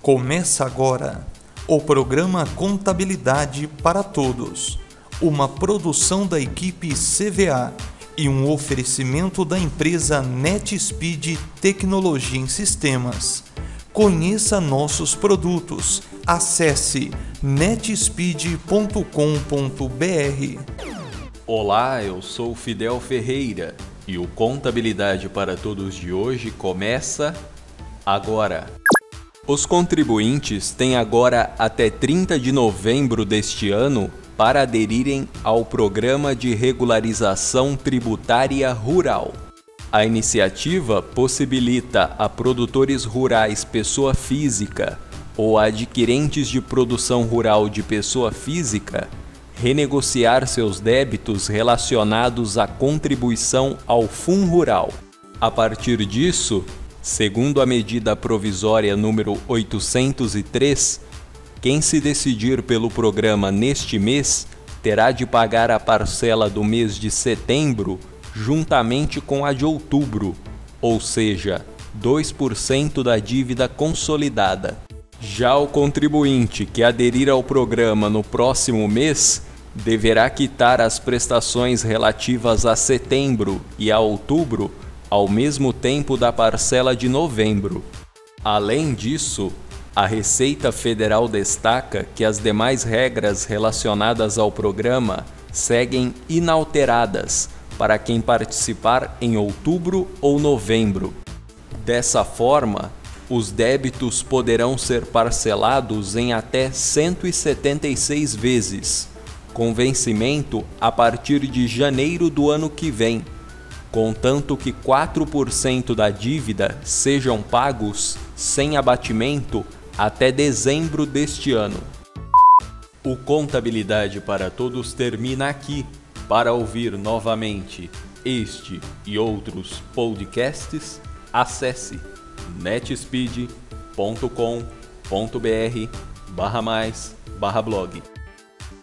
Começa agora o programa Contabilidade para Todos, uma produção da equipe CVA e um oferecimento da empresa NetSpeed Tecnologia em Sistemas. Conheça nossos produtos. Acesse netspeed.com.br. Olá, eu sou Fidel Ferreira e o Contabilidade para Todos de hoje começa agora. Os contribuintes têm agora até 30 de novembro deste ano para aderirem ao Programa de Regularização Tributária Rural. A iniciativa possibilita a produtores rurais pessoa física ou adquirentes de produção rural de pessoa física renegociar seus débitos relacionados à contribuição ao Fundo Rural. A partir disso, segundo a medida provisória número 803, quem se decidir pelo programa neste mês terá de pagar a parcela do mês de setembro juntamente com a de outubro, ou seja, 2% da dívida consolidada. Já o contribuinte que aderir ao programa no próximo mês deverá quitar as prestações relativas a setembro e a outubro ao mesmo tempo da parcela de novembro. Além disso, a Receita Federal destaca que as demais regras relacionadas ao programa seguem inalteradas para quem participar em outubro ou novembro. Dessa forma, os débitos poderão ser parcelados em até 176 vezes, com vencimento a partir de janeiro do ano que vem, contanto que 4% da dívida sejam pagos sem abatimento até dezembro deste ano. O Contabilidade para Todos termina aqui. Para ouvir novamente este e outros podcasts, acesse netspeed.com.br/blog.